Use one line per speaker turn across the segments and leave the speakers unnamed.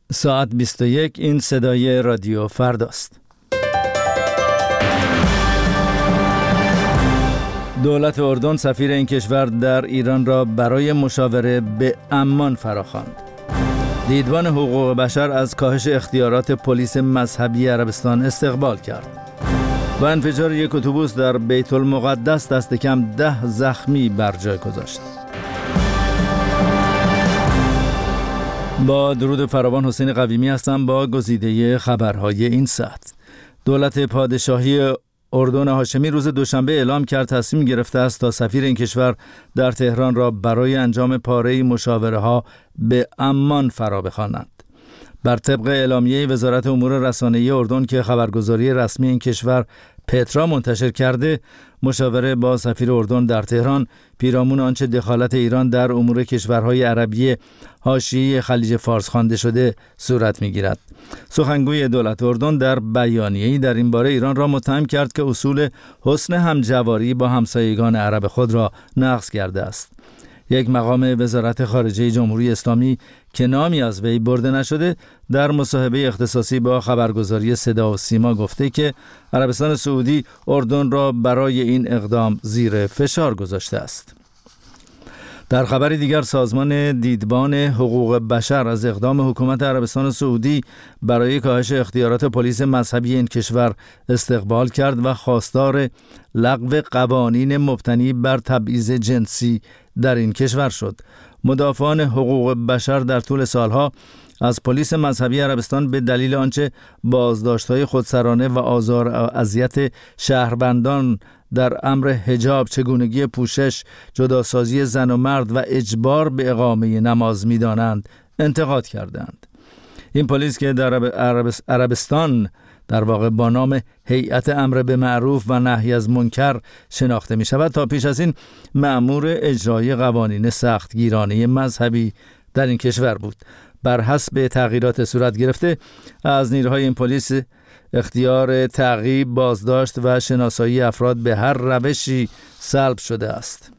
ساعت 21 این صدای رادیو فرداست. دولت اردن سفیر این کشور در ایران را برای مشاوره به عمان فراخواند. دیدبان حقوق بشر از کاهش اختیارات پلیس مذهبی عربستان استقبال کرد. و انفجار یک اتوبوس در بیت المقدس دست کم 10 زخمی بر جای گذاشت. با درود فراوان، حسین قویمی هستم با گزیده خبرهای این ساعت. دولت پادشاهی اردن هاشمی روز دوشنبه اعلام کرد تصمیم گرفته است تا سفیر این کشور در تهران را برای انجام پاره مشاوره ها به عمان فرا بخواند. بر طبق اعلامیه وزارت امور رسانه‌ای اردن که خبرگزاری رسمی این کشور پترا منتشر کرده، مشاوره با سفیر اردن در تهران پیرامون آنچه دخالت ایران در امور کشورهای عربی حاشیه خلیج فارس خوانده شده صورت می‌گیرد. سخنگوی دولت اردن در بیانیه‌ای در این باره ایران را متهم کرد که اصول حسن همجواری با همسایگان عرب خود را نقض کرده است. یک مقام وزارت خارجه جمهوری اسلامی که نامی از وی برده نشده در مصاحبه اختصاصی با خبرگزاری صدا و سیما گفته که عربستان سعودی اردن را برای این اقدام زیر فشار گذاشته است. در خبری دیگر، سازمان دیدبان حقوق بشر از اقدام حکومت عربستان سعودی برای کاهش اختیارات پلیس مذهبی این کشور استقبال کرد و خواستار لغو قوانین مبتنی بر تبعیض جنسی در این کشور شد. مدافعان حقوق بشر در طول سالها از پلیس مذهبی عربستان به دلیل آنچه بازداشت‌های خودسرانه و آزار و اذیت شهروندان در امر حجاب، چگونگی پوشش، جداسازی زن و مرد و اجبار به اقامه نماز می‌دانند انتقاد کردند. این پلیس که در عربستان در واقع با نام هیئت امر به معروف و نهی از منکر شناخته می شود، تا پیش از این مأمور اجرای قوانین سختگیرانه مذهبی در این کشور بود. بر حسب تغییرات صورت گرفته از نیروهای این پلیس اختیار تعقیب، بازداشت و شناسایی افراد به هر روشی سلب شده است.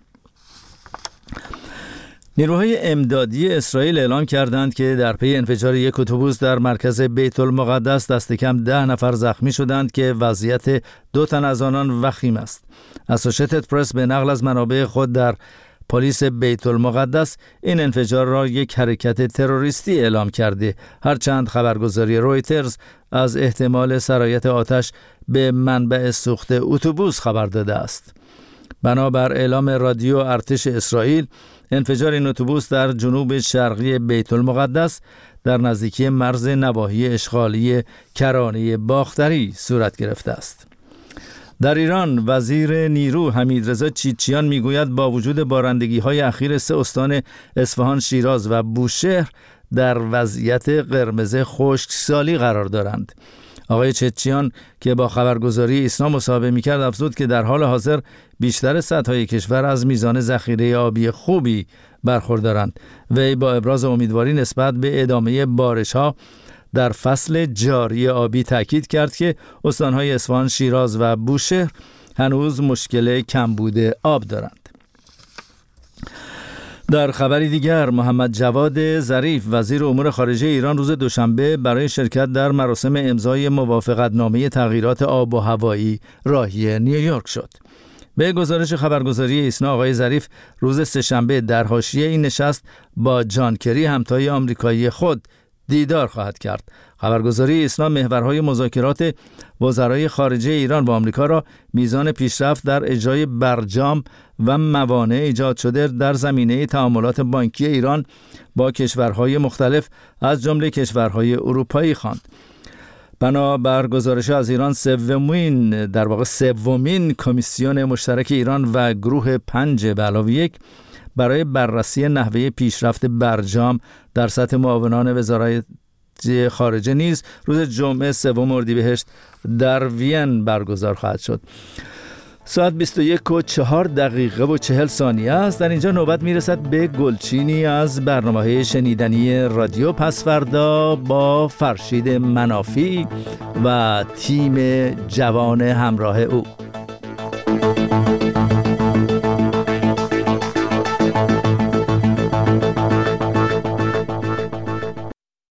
نیروهای امدادی اسرائیل اعلام کردند که در پی انفجار یک اتوبوس در مرکز بیت المقدس دست کم 10 نفر زخمی شدند که وضعیت 2 تن از آنان وخیم است. اسوشیتد پرس به نقل از منابع خود در پلیس بیت المقدس این انفجار را یک حرکت تروریستی اعلام کرده، هرچند خبرگزاری رویترز از احتمال سرایت آتش به منبع سوخت اتوبوس خبر داده است. بنابر اعلام رادیو ارتش اسرائیل، انفجار این اتوبوس در جنوب شرقی بیت المقدس در نزدیکی مرز نواحی اشغالی کرانه باختری صورت گرفته است. در ایران وزیر نیرو حمیدرضا چیچیان میگوید با وجود بارندگی‌های اخیر 3 استان اصفهان، شیراز و بوشهر در وضعیت قرمز خشکسالی قرار دارند. آقای چیچیان که با خبرگزاری ایسنا مصاحبه می‌کرد افزود که در حال حاضر بیشتر سطح‌های کشور از میزان ذخیره آبی خوبی برخوردارند. وی با ابراز امیدواری نسبت به ادامه بارش‌ها در فصل جاری آبی تاکید کرد که استان‌های اصفهان، شیراز و بوشهر هنوز مشکل کمبود آب دارند. در خبری دیگر، محمد جواد ظریف وزیر امور خارجه ایران روز دوشنبه برای شرکت در مراسم امضای موافقتنامه تغییرات آب و هوایی راهی نیویورک شد. به گزارش خبرگزاری ایسنا، آقای ظریف روز سه‌شنبه در حاشیه این نشست با جان کری همتای آمریکایی خود دیدار خواهد کرد. خبرگزاری ایسنا محورهای مذاکرات وزرای خارجه ایران و آمریکا را میزان پیشرفت در اجرای برجام و موانع ایجاد شده در زمینه تعاملات بانکی ایران با کشورهای مختلف از جمله کشورهای اروپایی خواند. بنابر گزارش از ایران، سومین کمیسیون مشترک ایران و گروه 5+1 برای بررسی نحوه پیشرفت برجام در سطح معاونان وزارت خارجه نیز روز جمعه 3 اردیبهشت در وین برگزار خواهد شد. ساعت 21:04:40 است. در اینجا نوبت میرسد به گلچینی از برنامه‌های شنیدنی رادیو پسفردا با فرشید منافی و تیم جوان همراه او.